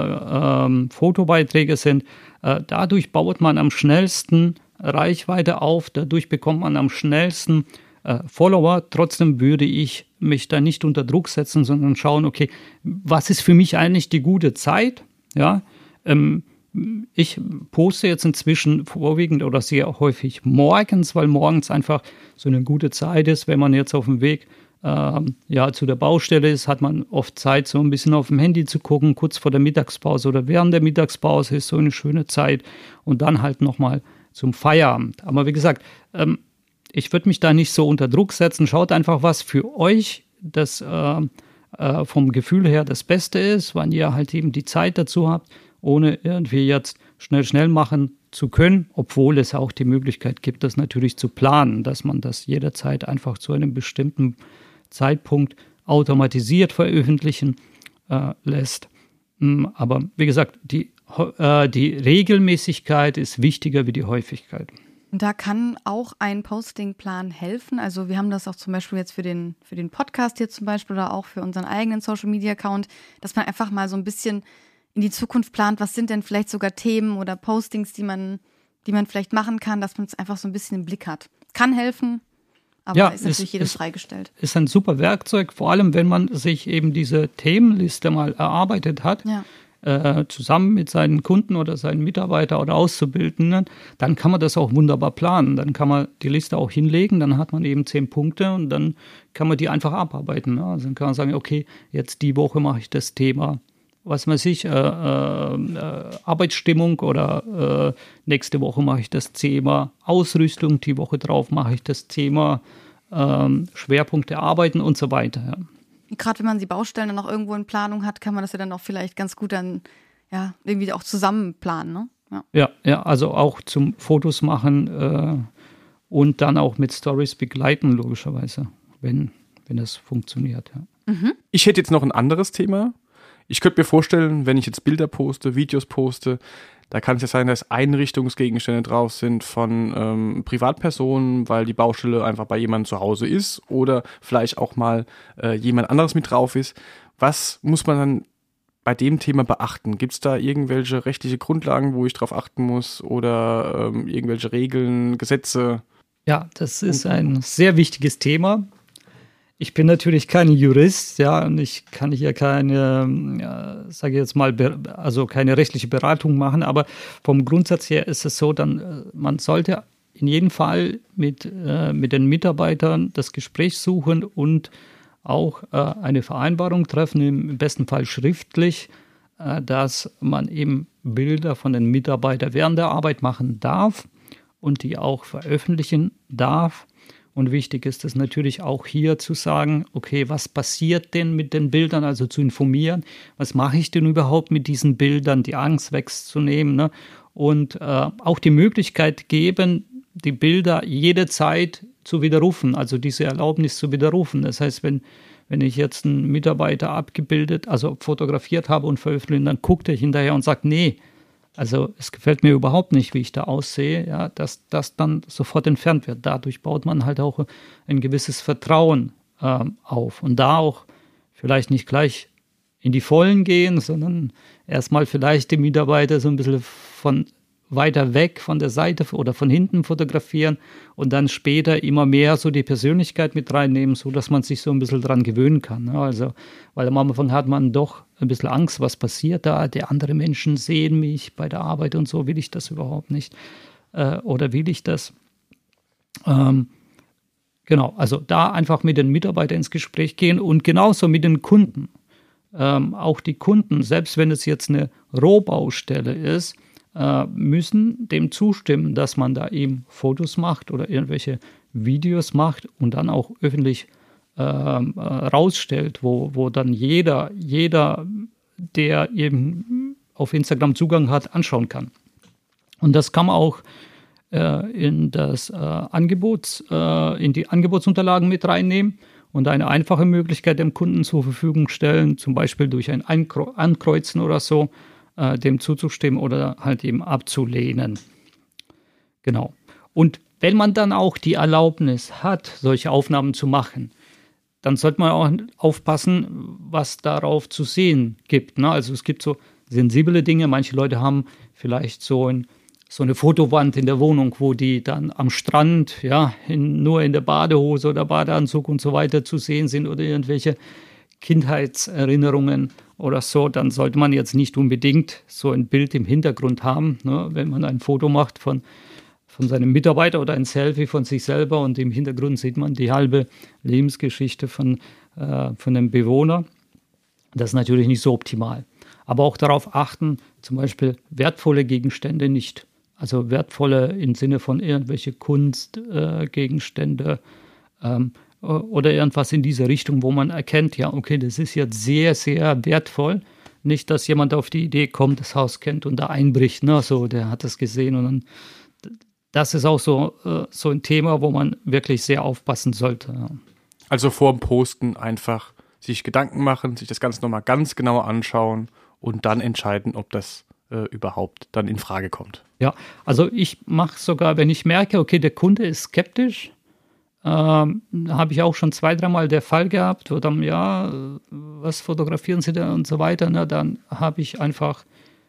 äh, ähm, Fotobeiträge sind, äh, dadurch baut man am schnellsten Reichweite auf, dadurch bekommt man am schnellsten äh, Follower. Trotzdem würde ich mich da nicht unter Druck setzen, sondern schauen, okay, was ist für mich eigentlich die gute Zeit? Ja, ähm, ich poste jetzt inzwischen vorwiegend oder sehr häufig morgens, weil morgens einfach so eine gute Zeit ist. Wenn man jetzt auf dem Weg äh, ja, zu der Baustelle ist, hat man oft Zeit, so ein bisschen auf dem Handy zu gucken, kurz vor der Mittagspause oder während der Mittagspause ist so eine schöne Zeit und dann halt nochmal zum Feierabend. Aber wie gesagt, ähm, ich würde mich da nicht so unter Druck setzen. Schaut einfach, was für euch das äh, äh, vom Gefühl her das Beste ist, wann ihr halt eben die Zeit dazu habt, ohne irgendwie jetzt schnell, schnell machen zu können, obwohl es auch die Möglichkeit gibt, das natürlich zu planen, dass man das jederzeit einfach zu einem bestimmten Zeitpunkt automatisiert veröffentlichen äh, lässt. Aber wie gesagt, die, äh, die Regelmäßigkeit ist wichtiger wie die Häufigkeit. Und da kann auch ein Postingplan helfen. Also wir haben das auch zum Beispiel jetzt für den, für den Podcast hier zum Beispiel oder auch für unseren eigenen Social-Media-Account, dass man einfach mal so ein bisschen in die Zukunft plant, was sind denn vielleicht sogar Themen oder Postings, die man, die man vielleicht machen kann, dass man es einfach so ein bisschen im Blick hat. Kann helfen, aber ja, ist natürlich ist, jedem ist, freigestellt. Ist ein super Werkzeug, vor allem wenn man sich eben diese Themenliste mal erarbeitet hat, ja. äh, zusammen mit seinen Kunden oder seinen Mitarbeitern oder Auszubildenden, dann kann man das auch wunderbar planen. Dann kann man die Liste auch hinlegen, dann hat man eben zehn Punkte und dann kann man die einfach abarbeiten. Also dann kann man sagen, okay, jetzt die Woche mache ich das Thema, was weiß ich, äh, äh, Arbeitsstimmung oder äh, nächste Woche mache ich das Thema Ausrüstung, die Woche drauf mache ich das Thema äh, Schwerpunkte Arbeiten und so weiter. Ja. Gerade wenn man die Baustellen dann noch irgendwo in Planung hat, kann man das ja dann auch vielleicht ganz gut dann ja, irgendwie auch zusammen planen, ne? Ja, ja, ja, also auch zum Fotos machen äh, und dann auch mit Stories begleiten, logischerweise, wenn, wenn das funktioniert. Ja. Mhm. Ich hätte jetzt noch ein anderes Thema. Ich könnte mir vorstellen, wenn ich jetzt Bilder poste, Videos poste, da kann es ja sein, dass Einrichtungsgegenstände drauf sind von ähm, Privatpersonen, weil die Baustelle einfach bei jemandem zu Hause ist oder vielleicht auch mal äh, jemand anderes mit drauf ist. Was muss man dann bei dem Thema beachten? Gibt es da irgendwelche rechtliche Grundlagen, wo ich drauf achten muss oder ähm, irgendwelche Regeln, Gesetze? Ja, das ist ein sehr wichtiges Thema. Ich bin natürlich kein Jurist, ja, und ich kann hier keine, ja, sage ich jetzt mal, also keine rechtliche Beratung machen, aber vom Grundsatz her ist es so, dann man sollte in jedem Fall mit, äh, mit den Mitarbeitern das Gespräch suchen und auch äh, eine Vereinbarung treffen, im besten Fall schriftlich, äh, dass man eben Bilder von den Mitarbeitern während der Arbeit machen darf und die auch veröffentlichen darf. Und wichtig ist es natürlich auch hier zu sagen, okay, was passiert denn mit den Bildern, also zu informieren, was mache ich denn überhaupt mit diesen Bildern, die Angst wegzunehmen, ne? Und äh, auch die Möglichkeit geben, die Bilder jederzeit zu widerrufen, also diese Erlaubnis zu widerrufen. Das heißt, wenn, wenn ich jetzt einen Mitarbeiter abgebildet, also fotografiert habe und veröffentlicht, dann guckt er hinterher und sagt, nee, also es gefällt mir überhaupt nicht, wie ich da aussehe, ja, dass das dann sofort entfernt wird. Dadurch baut man halt auch ein gewisses Vertrauen ähm, auf. Und da auch vielleicht nicht gleich in die Vollen gehen, sondern erstmal vielleicht den Mitarbeiter so ein bisschen von weiter weg von der Seite oder von hinten fotografieren und dann später immer mehr so die Persönlichkeit mit reinnehmen, so dass man sich so ein bisschen dran gewöhnen kann. Ne? Also, weil am Anfang hat man doch ein bisschen Angst, was passiert da, die anderen Menschen sehen mich bei der Arbeit und so, will ich das überhaupt nicht äh, oder will ich das? Ähm, genau, also da einfach mit den Mitarbeitern ins Gespräch gehen und genauso mit den Kunden. Ähm, auch die Kunden, selbst wenn es jetzt eine Rohbaustelle ist, müssen dem zustimmen, dass man da eben Fotos macht oder irgendwelche Videos macht und dann auch öffentlich äh, rausstellt, wo, wo dann jeder, jeder, der eben auf Instagram Zugang hat, anschauen kann. Und das kann man auch äh, in das äh, Angebots, äh, in die Angebotsunterlagen mit reinnehmen und eine einfache Möglichkeit dem Kunden zur Verfügung stellen, zum Beispiel durch ein Ankreuzen oder so, dem zuzustimmen oder halt eben abzulehnen. Genau. Und wenn man dann auch die Erlaubnis hat, solche Aufnahmen zu machen, dann sollte man auch aufpassen, was darauf zu sehen gibt. Ne? Also es gibt so sensible Dinge. Manche Leute haben vielleicht so, ein, so eine Fotowand in der Wohnung, wo die dann am Strand, ja, in, nur in der Badehose oder Badeanzug und so weiter zu sehen sind oder irgendwelche Kindheitserinnerungen oder so, dann sollte man jetzt nicht unbedingt so ein Bild im Hintergrund haben, ne? Wenn man ein Foto macht von, von seinem Mitarbeiter oder ein Selfie von sich selber und im Hintergrund sieht man die halbe Lebensgeschichte von, äh, von dem Bewohner. Das ist natürlich nicht so optimal. Aber auch darauf achten, zum Beispiel wertvolle Gegenstände nicht, also wertvolle im Sinne von irgendwelche Kunstgegenstände, äh, ähm, oder irgendwas in diese Richtung, wo man erkennt, ja, okay, das ist jetzt sehr, sehr wertvoll. Nicht, dass jemand auf die Idee kommt, das Haus kennt und da einbricht, ne, so, der hat das gesehen und dann, das ist auch so, äh, so ein Thema, wo man wirklich sehr aufpassen sollte. Ja. Also vor dem Posten einfach sich Gedanken machen, sich das Ganze nochmal ganz genau anschauen und dann entscheiden, ob das äh, überhaupt dann in Frage kommt. Ja, also ich mache sogar, wenn ich merke, okay, der Kunde ist skeptisch, Ähm, habe ich auch schon zwei, dreimal der Fall gehabt, wo dann, ja, was fotografieren Sie denn und so weiter, ne? Dann habe ich einfach,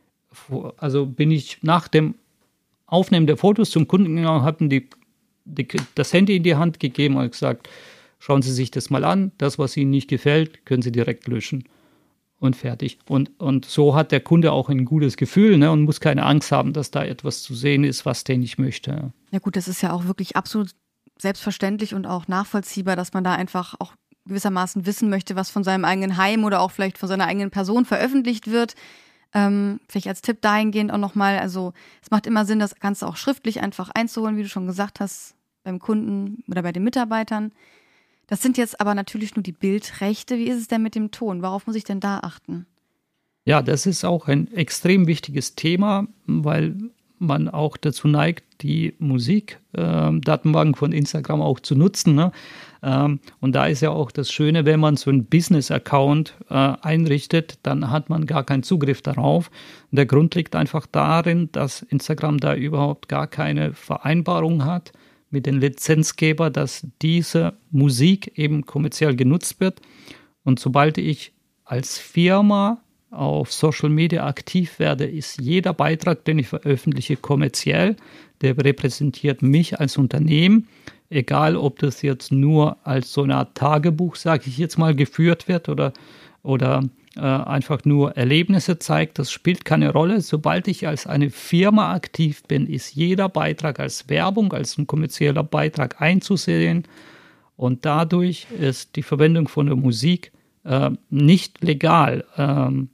also bin ich nach dem Aufnehmen der Fotos zum Kunden gegangen, habe die, die, das Handy in die Hand gegeben und gesagt, schauen Sie sich das mal an, das, was Ihnen nicht gefällt, können Sie direkt löschen und fertig. Und, und so hat der Kunde auch ein gutes Gefühl, ne? Und muss keine Angst haben, dass da etwas zu sehen ist, was der nicht möchte. Ja gut, das ist ja auch wirklich absolut selbstverständlich und auch nachvollziehbar, dass man da einfach auch gewissermaßen wissen möchte, was von seinem eigenen Heim oder auch vielleicht von seiner eigenen Person veröffentlicht wird. Ähm, vielleicht als Tipp dahingehend auch nochmal, also es macht immer Sinn, das Ganze auch schriftlich einfach einzuholen, wie du schon gesagt hast, beim Kunden oder bei den Mitarbeitern. Das sind jetzt aber natürlich nur die Bildrechte. Wie ist es denn mit dem Ton? Worauf muss ich denn da achten? Ja, das ist auch ein extrem wichtiges Thema, weil man auch dazu neigt, die Musikdatenbank äh, von Instagram auch zu nutzen. Ne? Ähm, und da ist ja auch das Schöne, wenn man so einen Business-Account äh, einrichtet, dann hat man gar keinen Zugriff darauf. Und der Grund liegt einfach darin, dass Instagram da überhaupt gar keine Vereinbarung hat mit den Lizenzgeber, dass diese Musik eben kommerziell genutzt wird. Und sobald ich als Firma auf Social Media aktiv werde, ist jeder Beitrag, den ich veröffentliche, kommerziell. Der repräsentiert mich als Unternehmen, egal ob das jetzt nur als so eine Art Tagebuch, sage ich jetzt mal, geführt wird oder, oder äh, einfach nur Erlebnisse zeigt. Das spielt keine Rolle. Sobald ich als eine Firma aktiv bin, ist jeder Beitrag als Werbung, als ein kommerzieller Beitrag einzusehen. Und dadurch ist die Verwendung von der Musik äh, nicht legal. Ähm,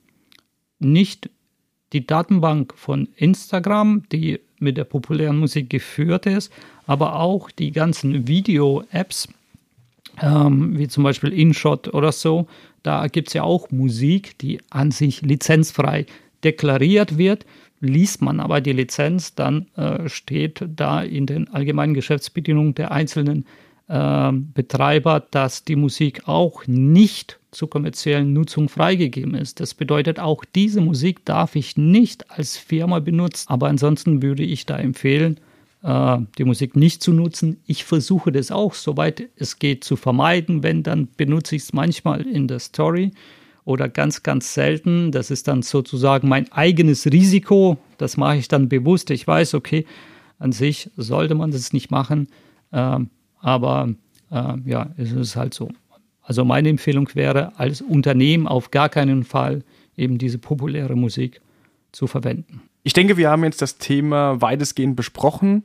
nicht die Datenbank von Instagram, die mit der populären Musik geführt ist, aber auch die ganzen Video-Apps, ähm, wie zum Beispiel InShot oder so, da gibt es ja auch Musik, die an sich lizenzfrei deklariert wird. Liest man aber die Lizenz, dann äh, steht da in den allgemeinen Geschäftsbedingungen der einzelnen äh, Betreiber, dass die Musik auch nicht zur kommerziellen Nutzung freigegeben ist. Das bedeutet, auch diese Musik darf ich nicht als Firma benutzen. Aber ansonsten würde ich da empfehlen, äh, die Musik nicht zu nutzen. Ich versuche das auch, soweit es geht, zu vermeiden. Wenn, dann benutze ich es manchmal in der Story oder ganz, ganz selten. Das ist dann sozusagen mein eigenes Risiko. Das mache ich dann bewusst. Ich weiß, okay, an sich sollte man das nicht machen. Äh, aber äh, ja, es ist halt so. Also meine Empfehlung wäre, als Unternehmen auf gar keinen Fall eben diese populäre Musik zu verwenden. Ich denke, wir haben jetzt das Thema weitestgehend besprochen.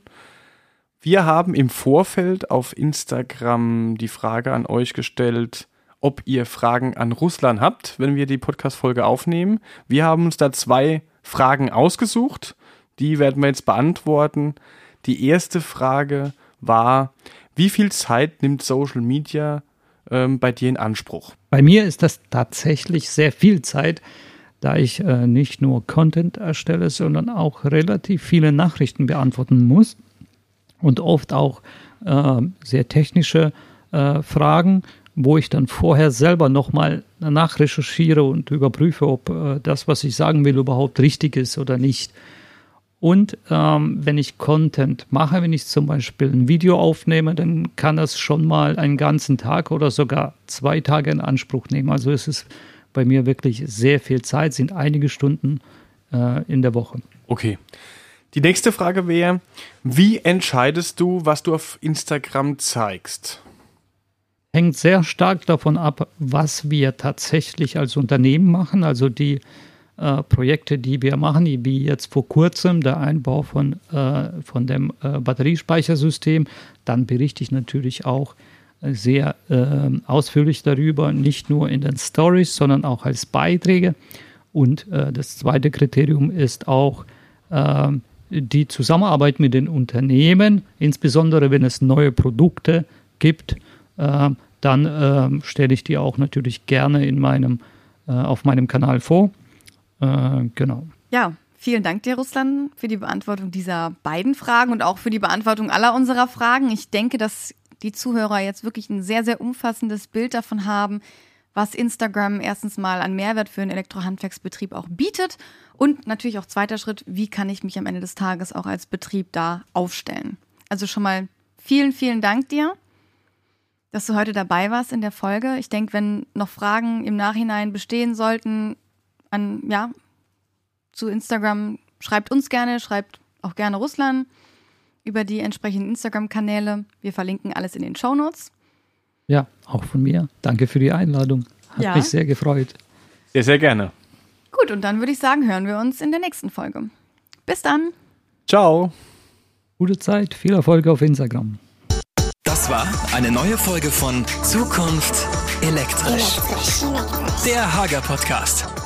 Wir haben im Vorfeld auf Instagram die Frage an euch gestellt, ob ihr Fragen an Ruslan habt, wenn wir die Podcast-Folge aufnehmen. Wir haben uns da zwei Fragen ausgesucht, die werden wir jetzt beantworten. Die erste Frage war, wie viel Zeit nimmt Social Media bei dir in Anspruch? Bei mir ist das tatsächlich sehr viel Zeit, da ich äh, nicht nur Content erstelle, sondern auch relativ viele Nachrichten beantworten muss und oft auch äh, sehr technische äh, Fragen, wo ich dann vorher selber nochmal nachrecherchiere und überprüfe, ob äh, das, was ich sagen will, überhaupt richtig ist oder nicht. Und ähm, wenn ich Content mache, wenn ich zum Beispiel ein Video aufnehme, dann kann das schon mal einen ganzen Tag oder sogar zwei Tage in Anspruch nehmen. Also es ist bei mir wirklich sehr viel Zeit, sind einige Stunden äh, in der Woche. Okay. Die nächste Frage wäre, wie entscheidest du, was du auf Instagram zeigst? Hängt sehr stark davon ab, was wir tatsächlich als Unternehmen machen, also die Äh, Projekte, die wir machen, wie jetzt vor kurzem der Einbau von, äh, von dem äh, Batteriespeichersystem, dann berichte ich natürlich auch äh, sehr äh, ausführlich darüber, nicht nur in den Stories, sondern auch als Beiträge. Und äh, das zweite Kriterium ist auch äh, die Zusammenarbeit mit den Unternehmen, insbesondere wenn es neue Produkte gibt, äh, dann äh, stelle ich die auch natürlich gerne in meinem, äh, auf meinem Kanal vor. Äh, genau. Ja, vielen Dank dir, Ruslan, für die Beantwortung dieser beiden Fragen und auch für die Beantwortung aller unserer Fragen. Ich denke, dass die Zuhörer jetzt wirklich ein sehr, sehr umfassendes Bild davon haben, was Instagram erstens mal an Mehrwert für einen Elektrohandwerksbetrieb auch bietet und natürlich auch zweiter Schritt, wie kann ich mich am Ende des Tages auch als Betrieb da aufstellen. Also schon mal vielen, vielen Dank dir, dass du heute dabei warst in der Folge. Ich denke, wenn noch Fragen im Nachhinein bestehen sollten, an, ja, zu Instagram, schreibt uns gerne, schreibt auch gerne Ruslan über die entsprechenden Instagram-Kanäle. Wir verlinken alles in den Shownotes. Ja, auch von mir. Danke für die Einladung. Hat ja. mich sehr gefreut. Sehr, sehr gerne. Gut, und dann würde ich sagen, hören wir uns in der nächsten Folge. Bis dann. Ciao. Gute Zeit, viel Erfolg auf Instagram. Das war eine neue Folge von Zukunft elektrisch. Der Hager Podcast.